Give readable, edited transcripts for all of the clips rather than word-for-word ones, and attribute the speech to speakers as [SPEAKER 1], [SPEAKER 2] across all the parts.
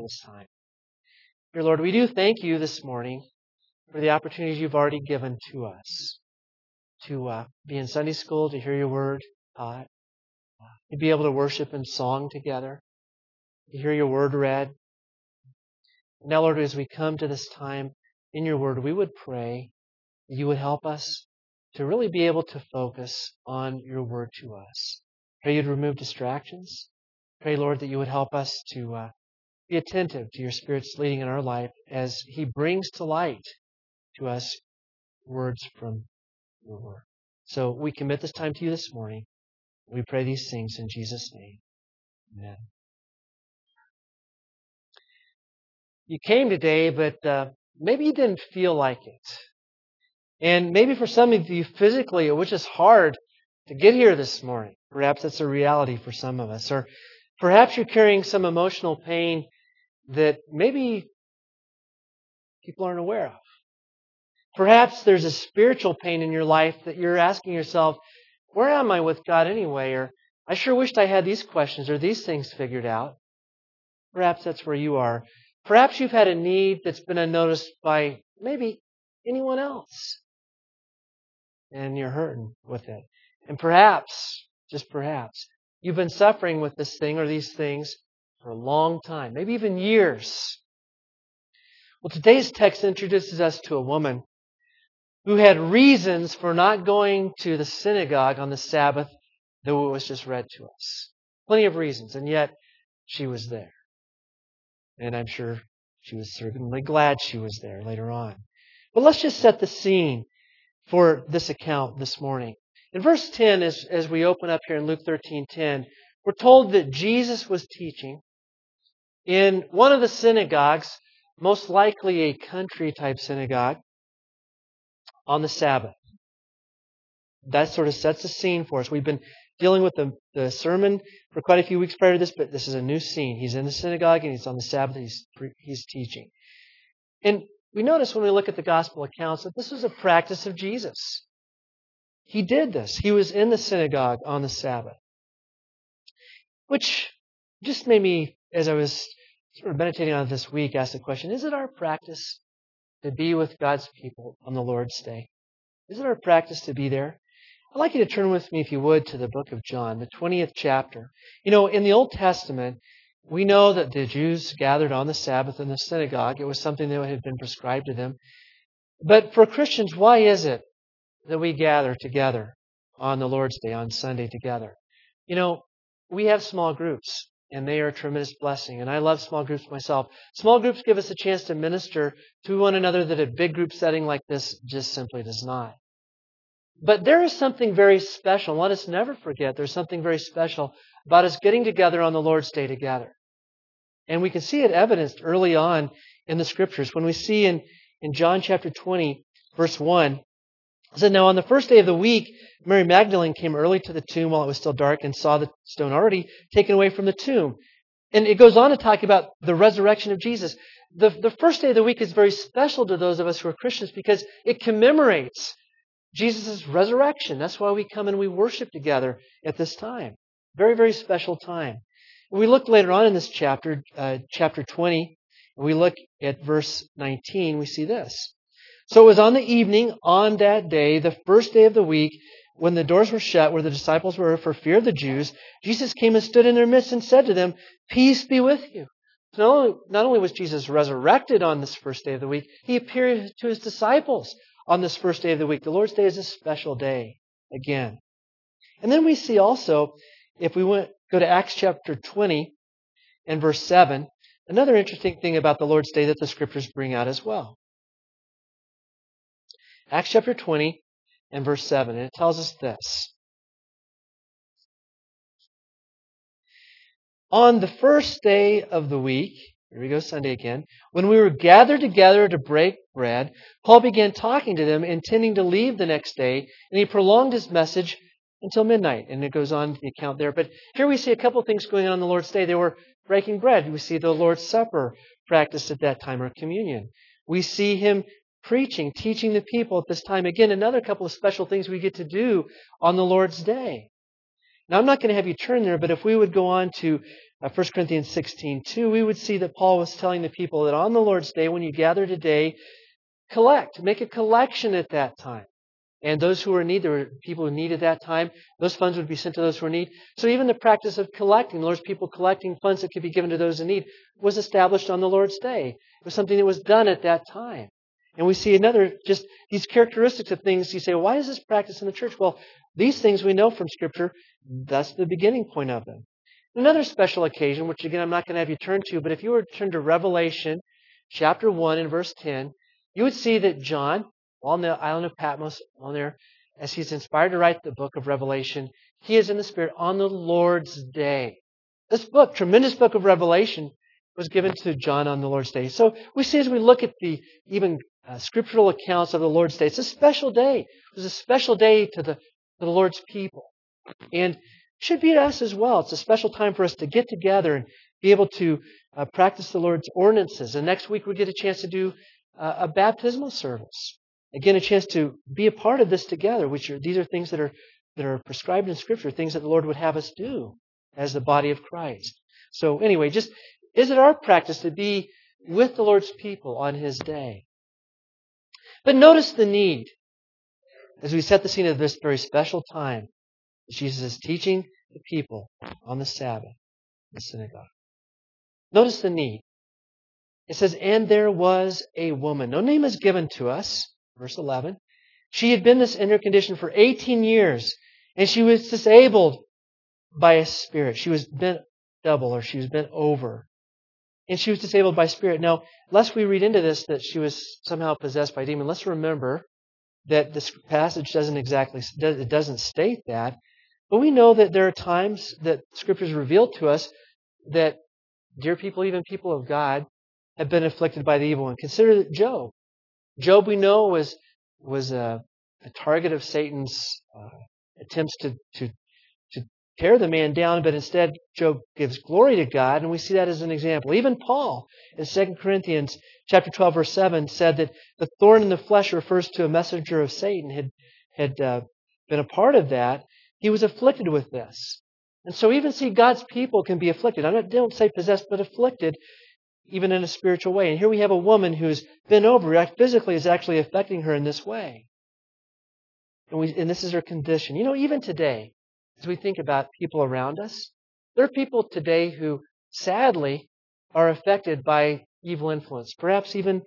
[SPEAKER 1] this time. Dear Lord, we do thank you this morning for the opportunities you've already given to us to be in Sunday school, to hear your word taught, to be able to worship in song together, to hear your word read. Now, Lord, as we come to this time in your word, we would pray that you would help us to really be able to focus on your word to us. Pray you'd remove distractions. Pray, Lord, that you would help us to be attentive to your Spirit's leading in our life as He brings to light to us words from your word. So we commit this time to you this morning. We pray these things in Jesus' name. Amen. You came today, but maybe you didn't feel like it. And maybe for some of you physically, it was just hard to get here this morning. Perhaps that's a reality for some of us. Or perhaps you're carrying some emotional pain that maybe people aren't aware of. Perhaps there's a spiritual pain in your life that you're asking yourself, where am I with God anyway? Or I sure wished I had these questions or these things figured out. Perhaps that's where you are. Perhaps you've had a need that's been unnoticed by maybe anyone else. And you're hurting with it. And perhaps, just perhaps, you've been suffering with this thing or these things for a long time, maybe even years. Well, today's text introduces us to a woman who had reasons for not going to the synagogue on the Sabbath, though it was just read to us. Plenty of reasons, and yet she was there. And I'm sure she was certainly glad she was there later on. But let's just set the scene for this account this morning. In verse 10, as we open up here in Luke 13:10, we're told that Jesus was teaching in one of the synagogues, most likely a country-type synagogue, on the Sabbath. That sort of sets the scene for us. We've been dealing with the sermon for quite a few weeks prior to this, but this is a new scene. He's in the synagogue and he's on the Sabbath. He's teaching. And we notice when we look at the gospel accounts that this was a practice of Jesus. He did this. He was in the synagogue on the Sabbath. Which just made me, as I was sort of meditating on it this week, ask the question, is it our practice to be with God's people on the Lord's Day? Is it our practice to be there? I'd like you to turn with me, if you would, to the book of John, the 20th chapter. You know, in the Old Testament, we know that the Jews gathered on the Sabbath in the synagogue. It was something that had been prescribed to them. But for Christians, why is it that we gather together on the Lord's Day, on Sunday together? You know, we have small groups, and they are a tremendous blessing. And I love small groups myself. Small groups give us a chance to minister to one another that a big group setting like this just simply does not. But there is something very special. Let us never forget there's something very special about us getting together on the Lord's Day together. And we can see it evidenced early on in the Scriptures. When we see in John chapter 20, verse 1, it said, "Now on the first day of the week, Mary Magdalene came early to the tomb while it was still dark and saw the stone already taken away from the tomb." And it goes on to talk about the resurrection of Jesus. The first day of the week is very special to those of us who are Christians because it commemorates Jesus' resurrection. That's why we come and we worship together at this time. Very, very special time. When we look later on in this chapter, chapter 20, and we look at verse 19, we see this. "So it was on the evening on that day, the first day of the week, when the doors were shut where the disciples were for fear of the Jews, Jesus came and stood in their midst and said to them, 'Peace be with you.'" So not only was Jesus resurrected on this first day of the week, He appeared to His disciples on this first day of the week. The Lord's Day is a special day again. And then we see also, if we go to Acts chapter 20 and verse 7, another interesting thing about the Lord's Day that the Scriptures bring out as well. Acts chapter 20 and verse 7, and it tells us this. "On the first day of the week," here we go, Sunday again, "when we were gathered together to break bread, Paul began talking to them, intending to leave the next day, and he prolonged his message until midnight." And it goes on to the account there. But here we see a couple of things going on the Lord's Day. They were breaking bread. We see the Lord's Supper practiced at that time, or communion. We see Him preaching, teaching the people at this time. Again, another couple of special things we get to do on the Lord's Day. Now, I'm not going to have you turn there, but if we would go on to 1 Corinthians 16:2, we would see that Paul was telling the people that on the Lord's Day, when you gather today, make a collection at that time. And those who were in need, there were people who needed that time. Those funds would be sent to those who were in need. So even the practice of collecting, the Lord's people collecting funds that could be given to those in need, was established on the Lord's Day. It was something that was done at that time. And we see just these characteristics of things. You say, why is this practice in the church? Well, these things we know from Scripture, that's the beginning point of them. Another special occasion, which again I'm not going to have you turn to, but if you were to turn to Revelation chapter 1 and verse 10, you would see that John, on the island of Patmos, on there, as he's inspired to write the book of Revelation, he is in the Spirit on the Lord's Day. This book, tremendous book of Revelation, was given to John on the Lord's Day. So we see as we look at the even scriptural accounts of the Lord's Day, it's a special day. It was a special day to the Lord's people. And should be to us as well. It's a special time for us to get together and be able to practice the Lord's ordinances. And next week we get a chance to do a baptismal service. Again, a chance to be a part of this together, these are things that are prescribed in Scripture, things that the Lord would have us do as the body of Christ. So anyway, is it our practice to be with the Lord's people on His day? But notice the need as we set the scene of this very special time. Jesus is teaching the people on the Sabbath in the synagogue. Notice the need. It says, and there was a woman. No name is given to us. Verse 11. She had been in her condition for 18 years, and she was disabled by a spirit. She was bent double, or she was bent over. And she was disabled by spirit. Now, lest we read into this that she was somehow possessed by a demon, let's remember that this passage doesn't state that. But we know that there are times that Scriptures reveal to us that dear people, even people of God, have been afflicted by the evil one. Consider Job. Job, we know, was a target of Satan's attempts to tear the man down, but instead Job gives glory to God, and we see that as an example. Even Paul, in 2 Corinthians chapter 12, verse 7, said that the thorn in the flesh refers to a messenger of Satan, had been a part of that. He was afflicted with this. And so even see God's people can be afflicted. I don't say possessed, but afflicted, even in a spiritual way. And here we have a woman who's been over, physically is actually affecting her in this way. And this is her condition. Even today, as we think about people around us, there are people today who sadly are affected by evil influence. Perhaps even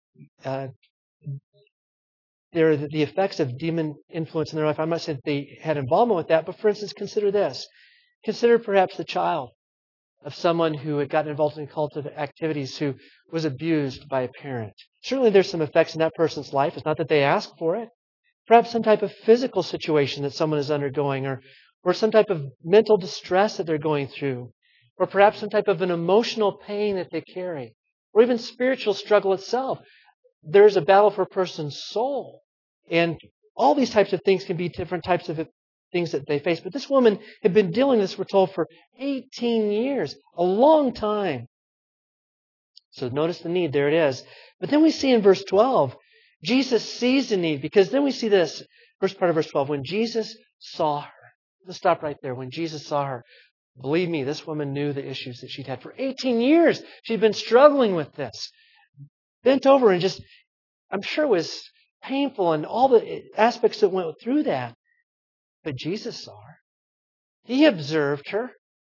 [SPEAKER 1] there are the effects of demon influence in their life. I'm not saying that they had involvement with that, but for instance, consider this. Consider perhaps the child of someone who had gotten involved in cultic activities who was abused by a parent. Certainly there's some effects in that person's life. It's not that they asked for it. Perhaps some type of physical situation that someone is undergoing, or some type of mental distress that they're going through, or perhaps some type of an emotional pain that they carry, or even spiritual struggle itself. There's a battle for a person's soul. And all these types of things can be different types of things that they face. But this woman had been dealing with this, we're told, for 18 years, a long time. So notice the need, there it is. But then we see in verse 12, Jesus sees the need, because then we see this, first part of verse 12, when Jesus saw her. Let's stop right there. When Jesus saw her, believe me, this woman knew the issues that she'd had for 18 years. She'd been struggling with this. Bent over and just, I'm sure it was painful and all the aspects that went through that. But Jesus saw her. He observed her.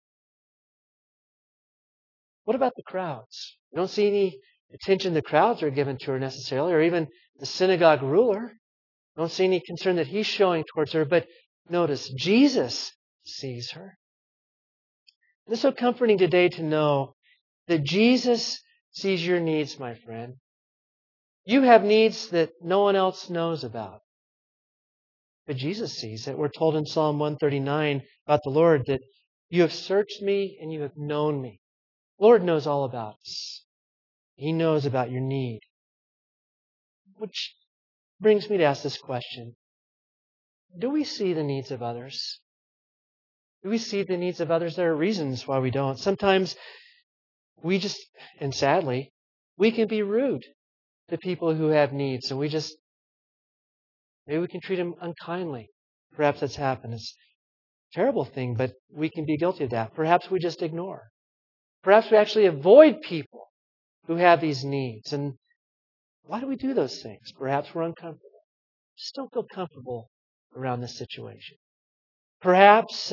[SPEAKER 1] What about the crowds? We don't see any attention the crowds are given to her necessarily, or even the synagogue ruler. We don't see any concern that he's showing towards her. But notice, Jesus sees her. And it's so comforting today to know that Jesus sees your needs, my friend. You have needs that no one else knows about. But Jesus sees it. We're told in Psalm 139 about the Lord that you have searched me and you have known me. The Lord knows all about us. He knows about your need. Which brings me to ask this question. Do we see the needs of others? Do we see the needs of others? There are reasons why we don't. Sometimes we just, and sadly, we can be rude to people who have needs, and maybe we can treat them unkindly. Perhaps that's happened. As terrible thing, but we can be guilty of that. Perhaps we just ignore. Perhaps we actually avoid people who have these needs. And why do we do those things? Perhaps we're uncomfortable. Just don't feel comfortable around this situation. Perhaps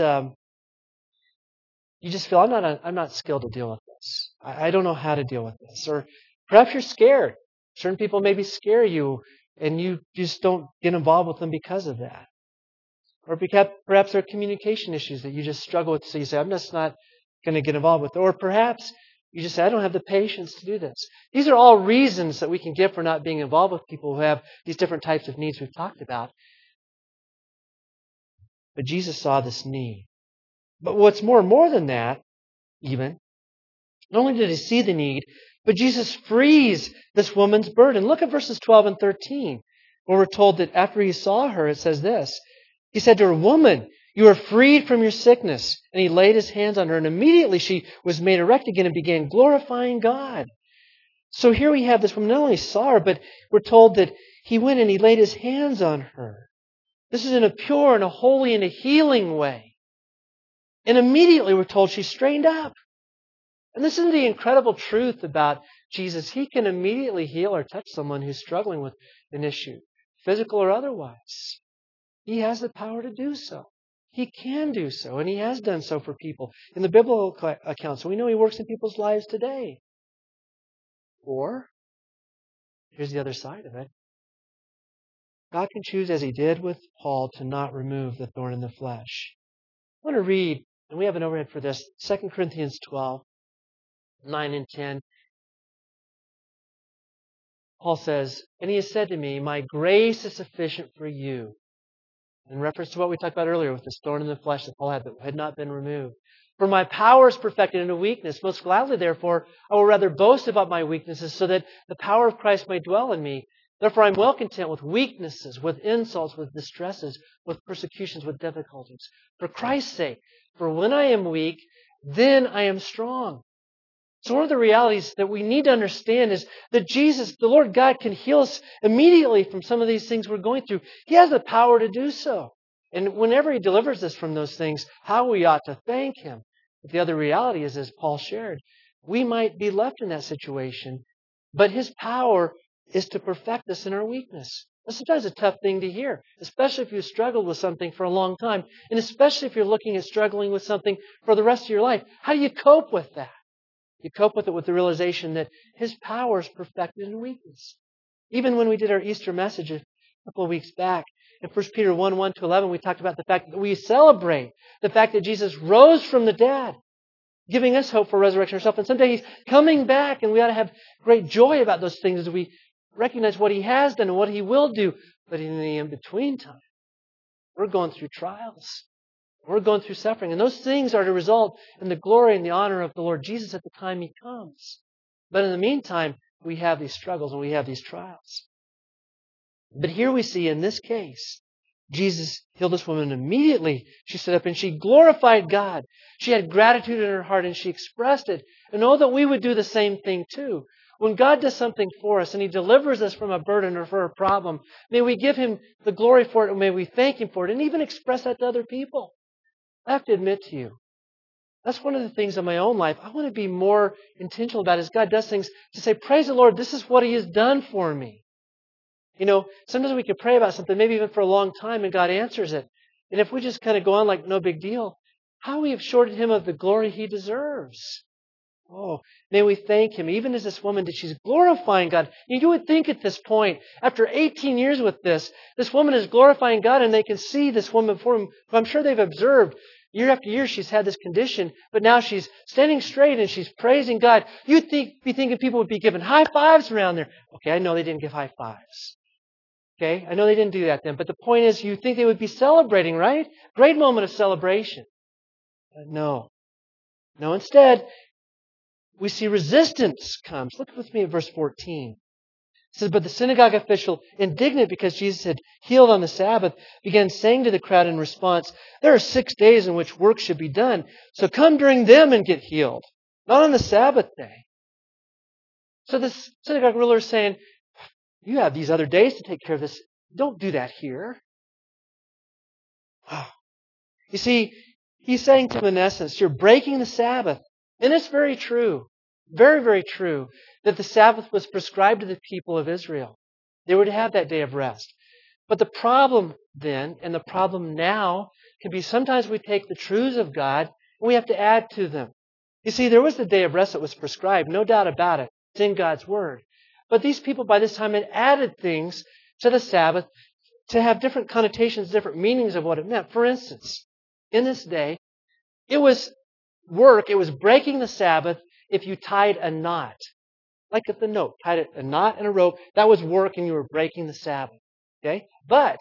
[SPEAKER 1] you just feel, I'm not skilled to deal with this. I don't know how to deal with this. Or perhaps you're scared. Certain people maybe scare you and you just don't get involved with them because of that. Or perhaps there are communication issues that you just struggle with, so you say, I'm just not going to get involved with it. Or perhaps you just say, I don't have the patience to do this. These are all reasons that we can give for not being involved with people who have these different types of needs we've talked about. But Jesus saw this need. But what's more than that, even, not only did He see the need, but Jesus frees this woman's burden. Look at verses 12 and 13, where we're told that after He saw her, it says this. He said to her, Woman, you are freed from your sickness. And He laid His hands on her, and immediately she was made erect again and began glorifying God. So here we have this woman not only saw her, but we're told that He went and He laid His hands on her. This is in a pure and a holy and a healing way. And immediately we're told she straightened up. And this is the incredible truth about Jesus. He can immediately heal or touch someone who's struggling with an issue, physical or otherwise. He has the power to do so. He can do so, and He has done so for people in the biblical account. So we know He works in people's lives today. Or, here's the other side of it. God can choose, as He did with Paul, to not remove the thorn in the flesh. I want to read, and we have an overhead for this, 2 Corinthians 12, 9 and 10. Paul says, And He has said to me, My grace is sufficient for you. In reference to what we talked about earlier with this thorn in the flesh that Paul had that had not been removed. For my power is perfected in a weakness. Most gladly, therefore, I will rather boast about my weaknesses so that the power of Christ may dwell in me. Therefore, I am well content with weaknesses, with insults, with distresses, with persecutions, with difficulties. For Christ's sake, for when I am weak, then I am strong. So one of the realities that we need to understand is that Jesus, the Lord God, can heal us immediately from some of these things we're going through. He has the power to do so. And whenever He delivers us from those things, how we ought to thank Him. But the other reality is, as Paul shared, we might be left in that situation, but His power is to perfect us in our weakness. That's sometimes a tough thing to hear, especially if you've struggled with something for a long time, and especially if you're looking at struggling with something for the rest of your life. How do you cope with that? You cope with it with the realization that His power is perfected in weakness. Even when we did our Easter message a couple of weeks back, in 1 Peter 1:1-11, we talked about the fact that we celebrate the fact that Jesus rose from the dead, giving us hope for resurrection ourselves. And someday He's coming back, and we ought to have great joy about those things as we recognize what He has done and what He will do. But in the in-between time, we're going through trials. We're going through suffering. And those things are to result in the glory and the honor of the Lord Jesus at the time He comes. But in the meantime, we have these struggles and we have these trials. But here we see in this case, Jesus healed this woman immediately. She stood up and she glorified God. She had gratitude in her heart and she expressed it. And oh, that we would do the same thing too. When God does something for us and He delivers us from a burden or for a problem, may we give Him the glory for it and may we thank Him for it and even express that to other people. I have to admit to you, that's one of the things in my own life I want to be more intentional about as God does things to say, praise the Lord, this is what He has done for me. You know, sometimes we can pray about something, maybe even for a long time, and God answers it. And if we just kind of go on like no big deal, how we have shorted Him of the glory He deserves. Oh, may we thank Him, even as this woman did. She's glorifying God. You would think at this point, after 18 years with this woman is glorifying God, and they can see this woman before them, who I'm sure they've observed year after year she's had this condition, but now she's standing straight and she's praising God. You'd be thinking people would be giving high fives around there. Okay, I know they didn't give high fives. Okay, I know they didn't do that then, but the point is you think they would be celebrating, right? Great moment of celebration. But no. No, instead, we see resistance comes. Look with me at verse 14. It says, But the synagogue official, indignant because Jesus had healed on the Sabbath, began saying to the crowd in response, There are 6 days in which work should be done, so come during them and get healed, not on the Sabbath day. So the synagogue ruler is saying, you have these other days to take care of this. Don't do that here. You see, He's saying to them, in essence, you're breaking the Sabbath. And it's very true, very, very true, that the Sabbath was prescribed to the people of Israel. They were to have that day of rest. But the problem then, and the problem now, can be sometimes we take the truths of God and we have to add to them. You see, there was the day of rest that was prescribed, no doubt about it. It's in God's Word. But these people by this time had added things to the Sabbath to have different connotations, different meanings of what it meant. For instance, in this day, it was work, it was breaking the Sabbath if you tied a knot. Like at the note, tied a knot and a rope, that was work and you were breaking the Sabbath. Okay? But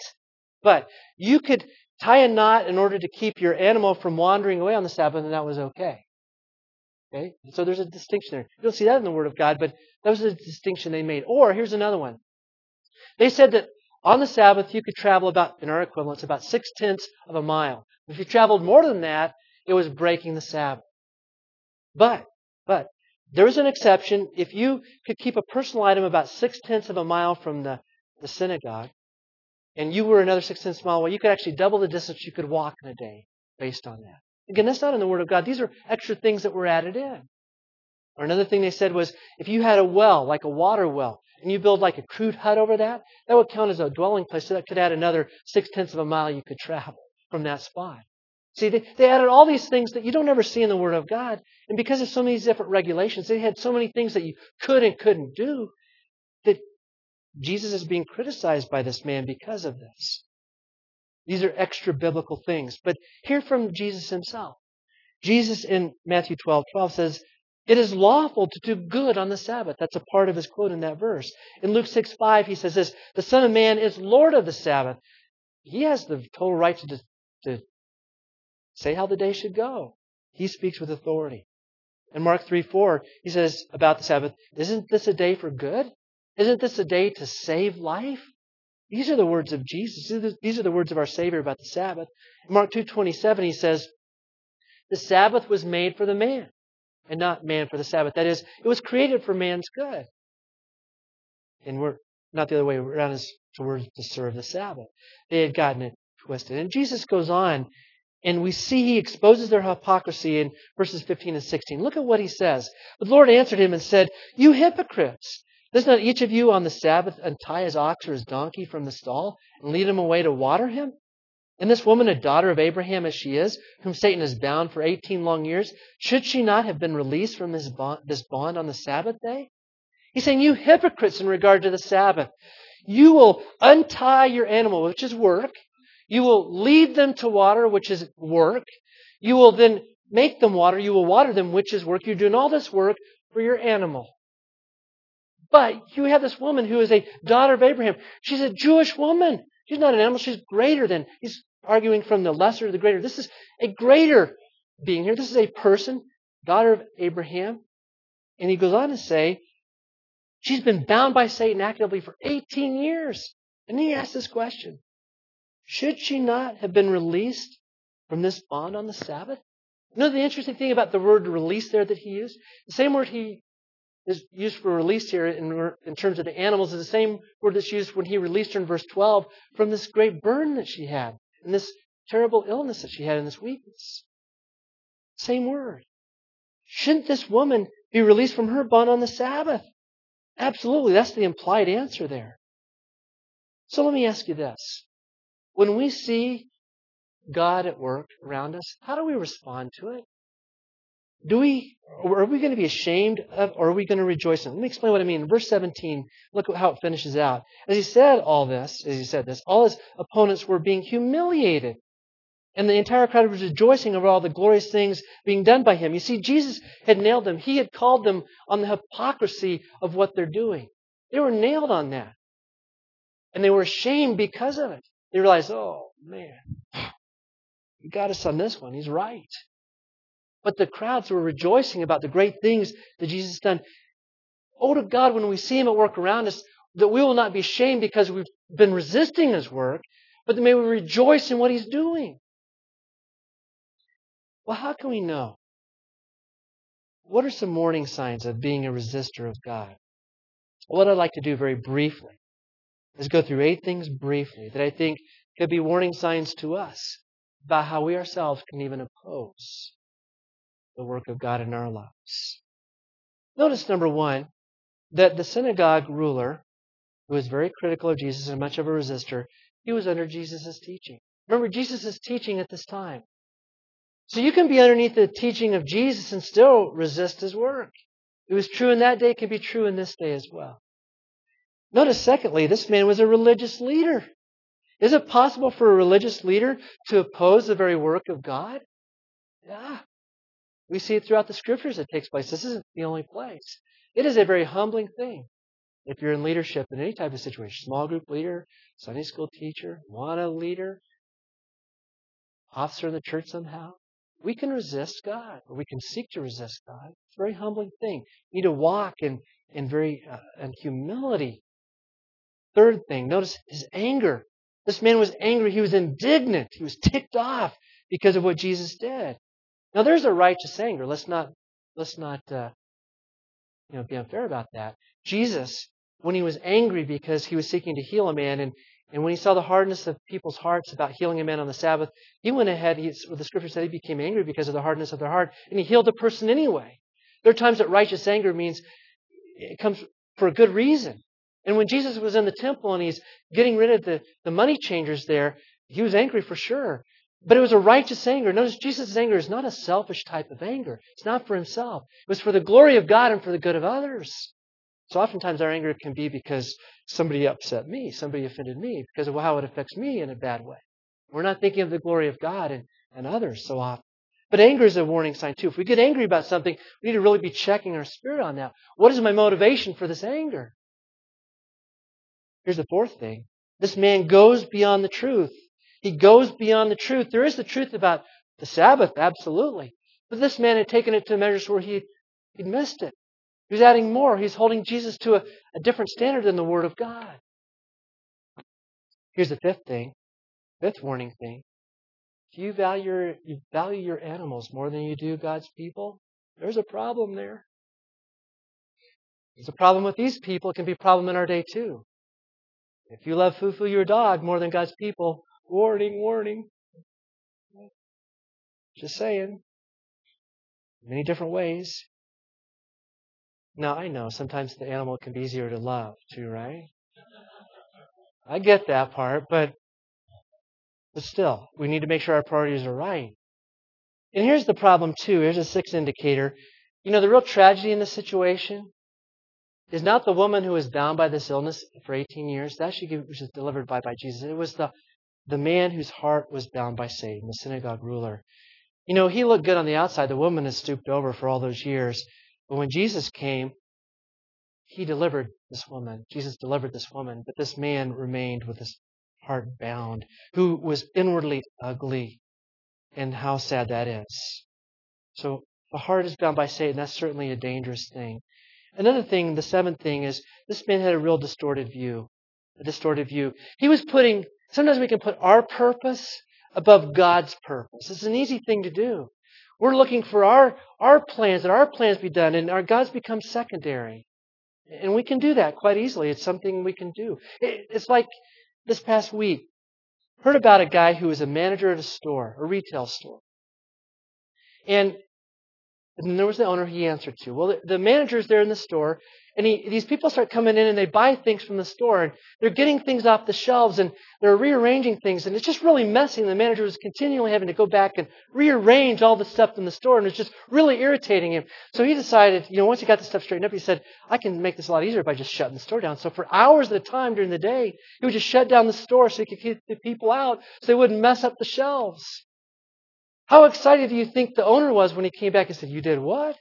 [SPEAKER 1] you could tie a knot in order to keep your animal from wandering away on the Sabbath, and that was okay. Okay? So there's a distinction there. You don't see that in the Word of God, but that was a distinction they made. Or, here's another one. They said that on the Sabbath you could travel about, in our equivalents, about 6/10 of a mile. If you traveled more than that, it was breaking the Sabbath. But, there was an exception. If you could keep a personal item about 6/10 of a mile from the synagogue, and you were another 6/10 of a mile away, you could actually double the distance you could walk in a day based on that. Again, that's not in the Word of God. These are extra things that were added in. Or another thing they said was, if you had a well, like a water well, and you build like a crude hut over that, that would count as a dwelling place. So that could add another 6/10 of a mile you could travel from that spot. See, they added all these things that you don't ever see in the Word of God. And because of so many different regulations, they had so many things that you could and couldn't do, that Jesus is being criticized by this man because of this. These are extra biblical things. But hear from Jesus himself. Jesus in Matthew 12:12 says, it is lawful to do good on the Sabbath. That's a part of his quote in that verse. In Luke 6:5, he says this, the Son of Man is Lord of the Sabbath. He has the total right to say how the day should go. He speaks with authority. In Mark 3:4, he says about the Sabbath, isn't this a day for good? Isn't this a day to save life? These are the words of Jesus. These are the words of our Savior about the Sabbath. In Mark 2:27, he says, the Sabbath was made for the man, and not man for the Sabbath. That is, it was created for man's good. And we're not the other way around, as we're to serve the Sabbath. They had gotten it twisted. And Jesus goes on, and we see he exposes their hypocrisy in verses 15 and 16. Look at what he says. The Lord answered him and said, you hypocrites! Does not each of you on the Sabbath untie his ox or his donkey from the stall and lead him away to water him? And this woman, a daughter of Abraham as she is, whom Satan has bound for 18 long years, should she not have been released from this bond on the Sabbath day? He's saying, you hypocrites in regard to the Sabbath. You will untie your animal, which is work. You will lead them to water, which is work. You will then make them water. You will water them, which is work. You're doing all this work for your animal. But you have this woman who is a daughter of Abraham. She's a Jewish woman. She's not an animal. She's greater than. He's arguing from the lesser to the greater. This is a greater being here. This is a person, daughter of Abraham. And he goes on to say, she's been bound by Satan actively for 18 years. And he asks this question, should she not have been released from this bond on the Sabbath? You know the interesting thing about the word release there that he used? The same word he is used for release here in terms of the animals is the same word that's used when he released her in verse 12 from this great burden that she had and this terrible illness that she had and this weakness. Same word. Shouldn't this woman be released from her bond on the Sabbath? Absolutely. That's the implied answer there. So let me ask you this. When we see God at work around us, how do we respond to it? Are we going to be ashamed of, or are we going to rejoice in it? Let me explain what I mean. In verse 17, look how it finishes out. As he said this, all his opponents were being humiliated. And the entire crowd was rejoicing over all the glorious things being done by him. You see, Jesus had nailed them. He had called them on the hypocrisy of what they're doing. They were nailed on that. And they were ashamed because of it. They realized, oh, man, he got us on this one. He's right. But the crowds were rejoicing about the great things that Jesus has done. Oh, to God, when we see him at work around us, that we will not be ashamed because we've been resisting his work, but that may we rejoice in what he's doing. Well, how can we know? What are some warning signs of being a resistor of God? What I'd like to do very briefly is go through 8 things briefly that I think could be warning signs to us about how we ourselves can even oppose the work of God in our lives. Notice, number one, that the synagogue ruler, who was very critical of Jesus and much of a resistor, he was under Jesus' teaching. Remember, Jesus is teaching at this time. So you can be underneath the teaching of Jesus and still resist His work. It was true in that day, it can be true in this day as well. Notice, secondly, this man was a religious leader. Is it possible for a religious leader to oppose the very work of God? Yeah. We see it throughout the Scriptures it takes place. This isn't the only place. It is a very humbling thing if you're in leadership in any type of situation. Small group leader, Sunday school teacher, WANA leader, officer in the church somehow. We can resist God, or we can seek to resist God. It's a very humbling thing. We need to walk in humility. Third thing, notice his anger. This man was angry. He was indignant. He was ticked off because of what Jesus did. Now, there's a righteous anger. Let's not be unfair about that. Jesus, when He was angry because He was seeking to heal a man, and when He saw the hardness of people's hearts about healing a man on the Sabbath, He went ahead, the Scripture said He became angry because of the hardness of their heart, and He healed the person anyway. There are times that righteous anger means it comes for a good reason. And when Jesus was in the temple and He's getting rid of the money changers there, He was angry for sure. But it was a righteous anger. Notice Jesus' anger is not a selfish type of anger. It's not for Himself. It was for the glory of God and for the good of others. So oftentimes our anger can be because somebody upset me, somebody offended me, because of how it affects me in a bad way. We're not thinking of the glory of God and others so often. But anger is a warning sign too. If we get angry about something, we need to really be checking our spirit on that. What is my motivation for this anger? Here's the fourth thing. This man goes beyond the truth. He goes beyond the truth. There is the truth about the Sabbath, absolutely. But this man had taken it to measures where he'd missed it. He was adding more. He's holding Jesus to a different standard than the Word of God. Here's the fifth warning thing. If you value your animals more than you do God's people, there's a problem there. There's a problem with these people. It can be a problem in our day too. If you love Fufu, your dog, more than God's people, warning, warning. Just saying. Many different ways. Now, I know sometimes the animal can be easier to love too, right? I get that part, but still, we need to make sure our priorities are right. And here's the problem too. Here's a sixth indicator. The real tragedy in this situation is not the woman who was bound by this illness for 18 years. That she was delivered by Jesus. It was the man whose heart was bound by Satan, the synagogue ruler. He looked good on the outside. The woman has stooped over for all those years. But when Jesus came, He delivered this woman. Jesus delivered this woman. But this man remained with his heart bound, who was inwardly ugly. And how sad that is. So the heart is bound by Satan. That's certainly a dangerous thing. Another thing, the seventh thing, is this man had a real distorted view. A distorted view. He was sometimes we can put our purpose above God's purpose. It's an easy thing to do. We're looking for our plans, that our plans be done, and our God's become secondary. And we can do that quite easily. It's something we can do. It's like this past week. Heard about a guy who was a manager at a retail store. And there was the owner he answered to. Well, the manager's there in the store, and these people start coming in and they buy things from the store, and they're getting things off the shelves, and they're rearranging things, and it's just really messy. And the manager was continually having to go back and rearrange all the stuff in the store, and it's just really irritating him. So he decided, once he got the stuff straightened up, he said, I can make this a lot easier by just shutting the store down. So for hours at a time during the day, he would just shut down the store so he could keep the people out so they wouldn't mess up the shelves. How excited do you think the owner was when he came back and said, you did what?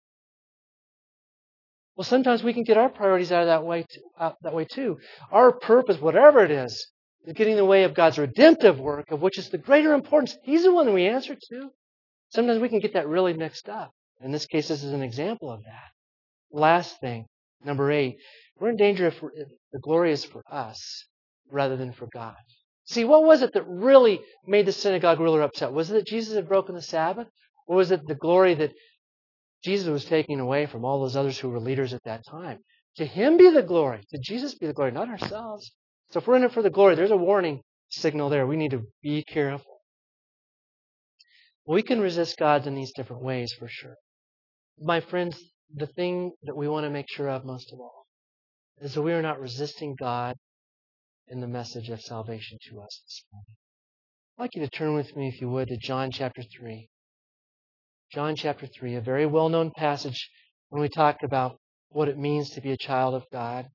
[SPEAKER 1] Well, sometimes we can get our priorities out that way too. Our purpose, whatever it is getting in the way of God's redemptive work, of which is the greater importance. He's the one we answer to. Sometimes we can get that really mixed up. In this case, this is an example of that. Last thing, number 8, we're in danger if the glory is for us rather than for God. See, what was it that really made the synagogue ruler upset? Was it that Jesus had broken the Sabbath? Or was it the glory that Jesus was taking away from all those others who were leaders at that time? To Him be the glory. To Jesus be the glory, not ourselves. So if we're in it for the glory, there's a warning signal there. We need to be careful. Well, we can resist God in these different ways for sure. My friends, the thing that we want to make sure of most of all is that we are not resisting God in the message of salvation to us this morning. I'd like you to turn with me, if you would, to John chapter 3. John chapter 3, a very well-known passage when we talk about what it means to be a child of God,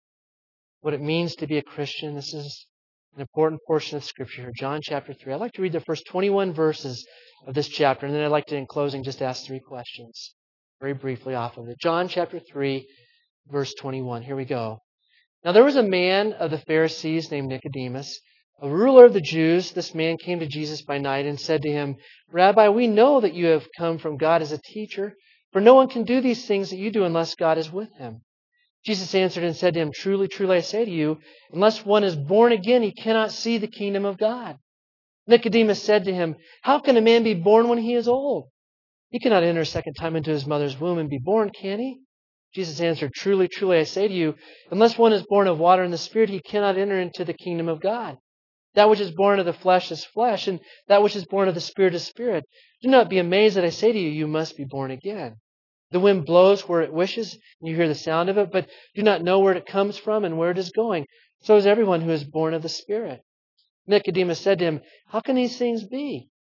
[SPEAKER 1] what it means to be a Christian. This is an important portion of Scripture here. John chapter 3. I'd like to read the first 21 verses of this chapter, and then I'd like to, in closing, just ask 3 questions very briefly off of it. John chapter 3, verse 21. Here we go. Now there was a man of the Pharisees named Nicodemus, a ruler of the Jews. This man came to Jesus by night and said to him, Rabbi, we know that you have come from God as a teacher, for no one can do these things that you do unless God is with him. Jesus answered and said to him, Truly, truly, I say to you, unless one is born again, he cannot see the kingdom of God. Nicodemus said to him, How can a man be born when he is old? He cannot enter a second time into his mother's womb and be born, can he? Jesus answered, Truly, truly, I say to you, unless one is born of water and the Spirit, he cannot enter into the kingdom of God. That which is born of the flesh is flesh, and that which is born of the Spirit is spirit. Do not be amazed that I say to you, you must be born again. The wind blows where it wishes, and you hear the sound of it, but do not know where it comes from and where it is going. So is everyone who is born of the Spirit. Nicodemus said to him, How can these things be?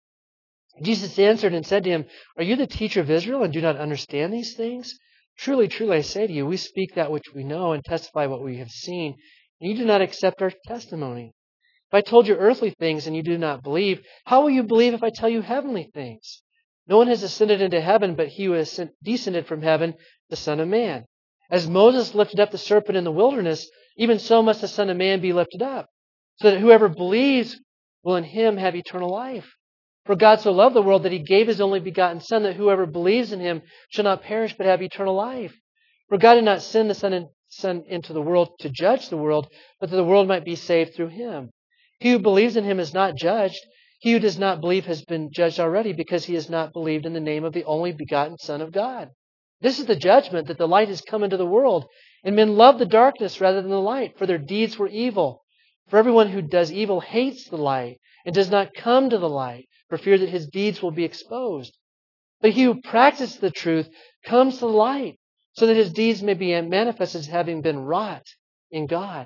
[SPEAKER 1] Jesus answered and said to him, Are you the teacher of Israel and do not understand these things? Truly, truly, I say to you, we speak that which we know and testify what we have seen, and you do not accept our testimony. If I told you earthly things and you do not believe, how will you believe if I tell you heavenly things? No one has ascended into heaven but he who has descended from heaven, the Son of Man. As Moses lifted up the serpent in the wilderness, even so must the Son of Man be lifted up, so that whoever believes will in him have eternal life. For God so loved the world that he gave his only begotten Son, that whoever believes in him shall not perish but have eternal life. For God did not send the Son into the world to judge the world, but that the world might be saved through him. He who believes in him is not judged. He who does not believe has been judged already, because he has not believed in the name of the only begotten Son of God. This is the judgment, that the light has come into the world, and men love the darkness rather than the light, for their deeds were evil. For everyone who does evil hates the light, and does not come to the light, for fear that his deeds will be exposed. But he who practices the truth comes to the light, so that his deeds may be manifested as having been wrought in God.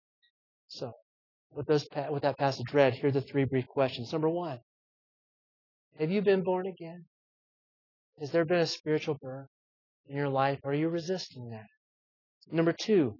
[SPEAKER 1] So, with that passage read, here are the 3 brief questions. Number 1, have you been born again? Has there been a spiritual birth in your life? Are you resisting that? Number 2,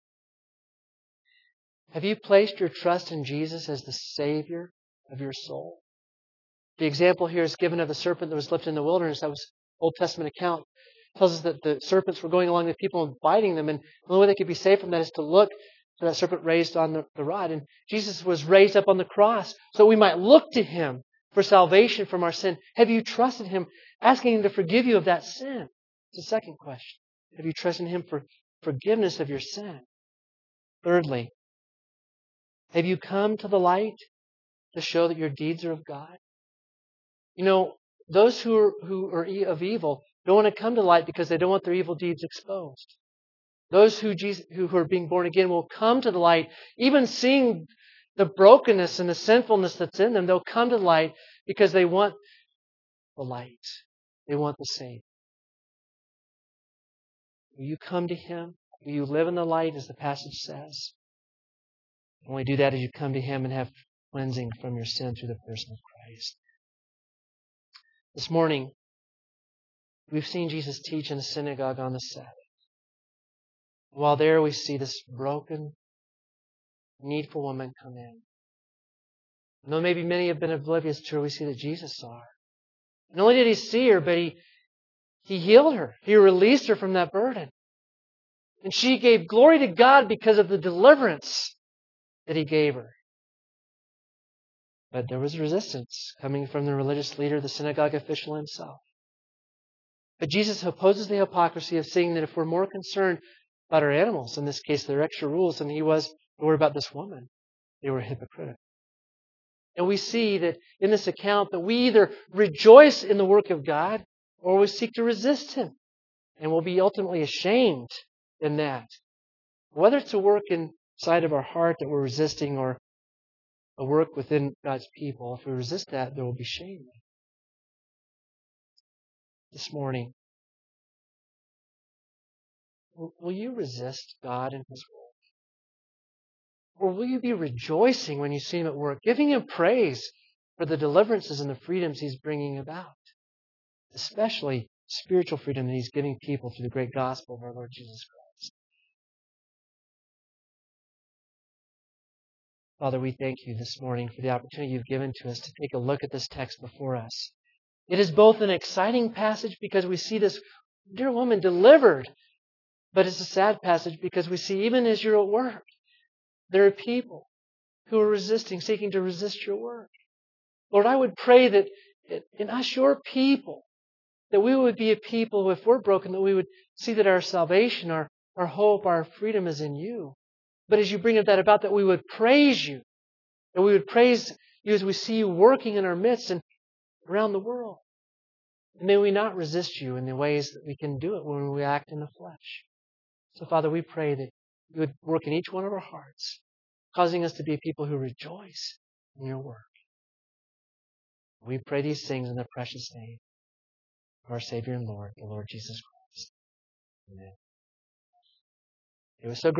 [SPEAKER 1] have you placed your trust in Jesus as the Savior of your soul? The example here is given of the serpent that was lifted in the wilderness. That was Old Testament account. It tells us that the serpents were going along with people and biting them, and the only way they could be saved from that is to look to that serpent raised on the rod. And Jesus was raised up on the cross so we might look to him for salvation from our sin. Have you trusted him, asking him to forgive you of that sin? It's the second question. Have you trusted him for forgiveness of your sin? Thirdly, have you come to the light to show that your deeds are of God? You know, those who are of evil don't want to come to light because they don't want their evil deeds exposed. Those who are being born again will come to the light, even seeing the brokenness and the sinfulness that's in them. They'll come to the light because they want the light. They want the Savior. Will you come to him? Will you live in the light, as the passage says? Only do that as you come to him and have cleansing from your sin through the person of Christ. This morning, we've seen Jesus teach in the synagogue on the Sabbath. While there, we see this broken, needful woman come in. And though maybe many have been oblivious to her, we see that Jesus saw her. Not only did he see her, but he healed her. He released her from that burden. And she gave glory to God because of the deliverance that he gave her. But there was resistance coming from the religious leader, the synagogue official himself. But Jesus opposes the hypocrisy of saying that if we're more concerned about our animals, in this case their extra rules, than he was to worry about this woman, they were hypocritical. And we see that in this account that we either rejoice in the work of God or we seek to resist him. And we'll be ultimately ashamed in that. Whether it's a work inside of our heart that we're resisting or a work within God's people, if we resist that, there will be shame. this morning, will you resist God and His Word? Or will you be rejoicing when you see Him at work, giving Him praise for the deliverances and the freedoms He's bringing about, especially spiritual freedom that He's giving people through the great gospel of our Lord Jesus Christ? Father, we thank You this morning for the opportunity You've given to us to take a look at this text before us. It is both an exciting passage because we see this dear woman delivered, but it's a sad passage because we see even as You're at work, there are people who are resisting, seeking to resist Your work. Lord, I would pray that in us, Your people, that we would be a people, if we're broken, that we would see that our salvation, our hope, our freedom is in You. But as You bring that about, that we would praise You, that we would praise You as we see You working in our midst and around the world. And may we not resist You in the ways that we can do it when we act in the flesh. So, Father, we pray that You would work in each one of our hearts, causing us to be people who rejoice in Your work. We pray these things in the precious name of our Savior and Lord, the Lord Jesus Christ. Amen. It was so great.